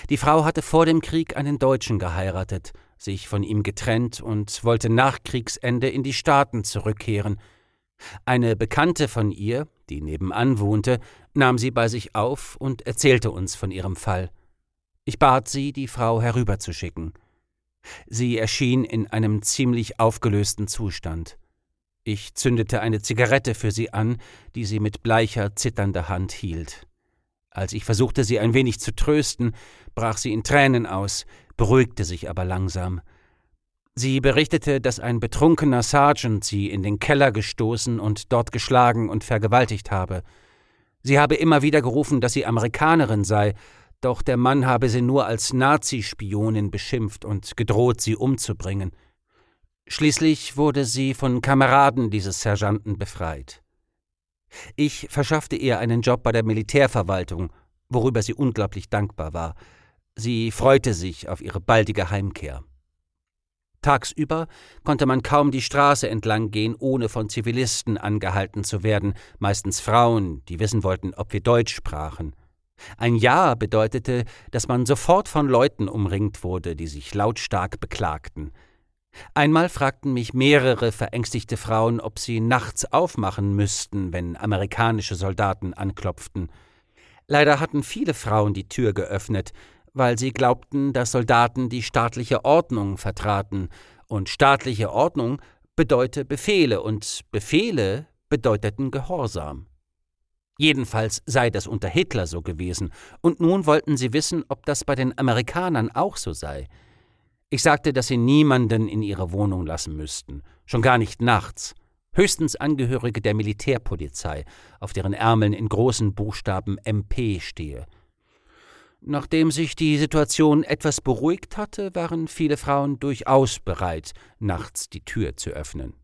Die Frau hatte vor dem Krieg einen Deutschen geheiratet, sich von ihm getrennt und wollte nach Kriegsende in die Staaten zurückkehren. Eine Bekannte von ihr, die nebenan wohnte, nahm sie bei sich auf und erzählte uns von ihrem Fall. Ich bat sie, die Frau herüberzuschicken. Sie erschien in einem ziemlich aufgelösten Zustand. Ich zündete eine Zigarette für sie an, die sie mit bleicher, zitternder Hand hielt. Als ich versuchte, sie ein wenig zu trösten, brach sie in Tränen aus, beruhigte sich aber langsam. Sie berichtete, dass ein betrunkener Sergeant sie in den Keller gestoßen und dort geschlagen und vergewaltigt habe. Sie habe immer wieder gerufen, dass sie Amerikanerin sei, doch der Mann habe sie nur als Nazi-Spionin beschimpft und gedroht, sie umzubringen. Schließlich wurde sie von Kameraden dieses Sergeanten befreit. Ich verschaffte ihr einen Job bei der Militärverwaltung, worüber sie unglaublich dankbar war. Sie freute sich auf ihre baldige Heimkehr. Tagsüber konnte man kaum die Straße entlang gehen, ohne von Zivilisten angehalten zu werden, meistens Frauen, die wissen wollten, ob wir Deutsch sprachen. Ein Ja bedeutete, dass man sofort von Leuten umringt wurde, die sich lautstark beklagten. Einmal fragten mich mehrere verängstigte Frauen, ob sie nachts aufmachen müssten, wenn amerikanische Soldaten anklopften. Leider hatten viele Frauen die Tür geöffnet, weil sie glaubten, dass Soldaten die staatliche Ordnung vertraten, und staatliche Ordnung bedeute Befehle, und Befehle bedeuteten Gehorsam. Jedenfalls sei das unter Hitler so gewesen, und nun wollten sie wissen, ob das bei den Amerikanern auch so sei. Ich sagte, dass sie niemanden in ihre Wohnung lassen müssten, schon gar nicht nachts, höchstens Angehörige der Militärpolizei, auf deren Ärmeln in großen Buchstaben MP stehe. Nachdem sich die Situation etwas beruhigt hatte, waren viele Frauen durchaus bereit, nachts die Tür zu öffnen.